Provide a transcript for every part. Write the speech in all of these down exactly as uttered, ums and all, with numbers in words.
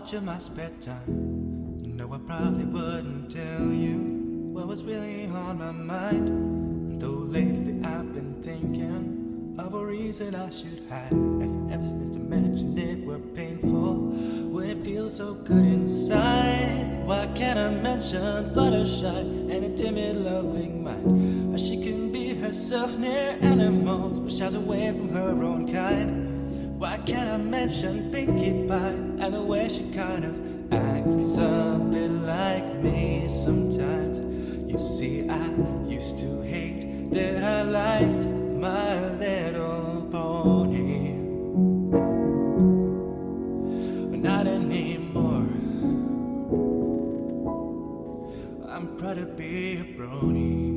much of my spare time. You know I probably wouldn't tell you what was really on my mind. And though lately I've been thinking of a reason I should hide. If everything to mention it were painful, would it feel so good inside? Why can't I mention Fluttershy and a timid loving mind? How she can be herself near animals but shies away from her own kind. Why can't I mention Pinkie Pie and the way she kind of acts a bit like me sometimes? You see, I used to hate that I liked My Little Pony, but not anymore. I'm proud to be a brony.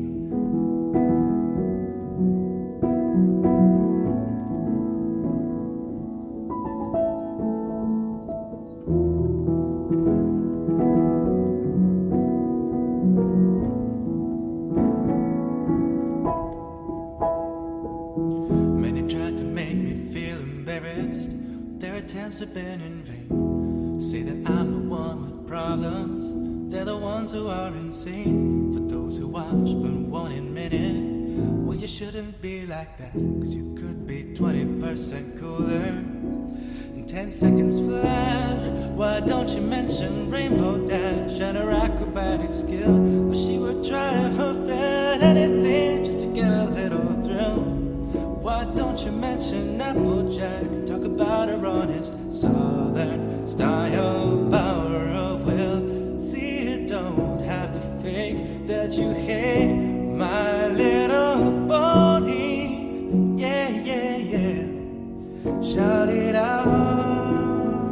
Many tried to make me feel embarrassed. Their attempts have been in vain. Say that I'm the one with problems. They're the ones who are insane. For those who watch but won't admit it, well, you shouldn't be like that, cause you could be twenty percent cooler in ten seconds flat. Why don't you mention Rainbow Dash and her acrobatic skill? Well, she would try her best, anything just to get a little thrill. Why don't you mention Applejack and talk about her honest southern style, power of will? See, you don't have to fake that you hate My Little Pony. Yeah, yeah, yeah. Shout it out.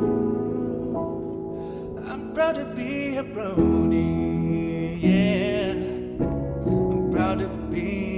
I'm proud to be a brony. Yeah, I'm proud to be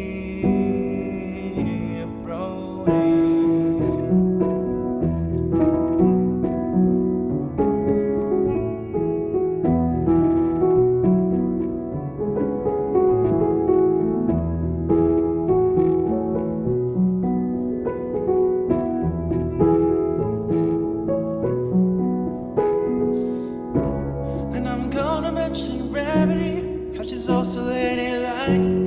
Rarity, how she's also ladylike.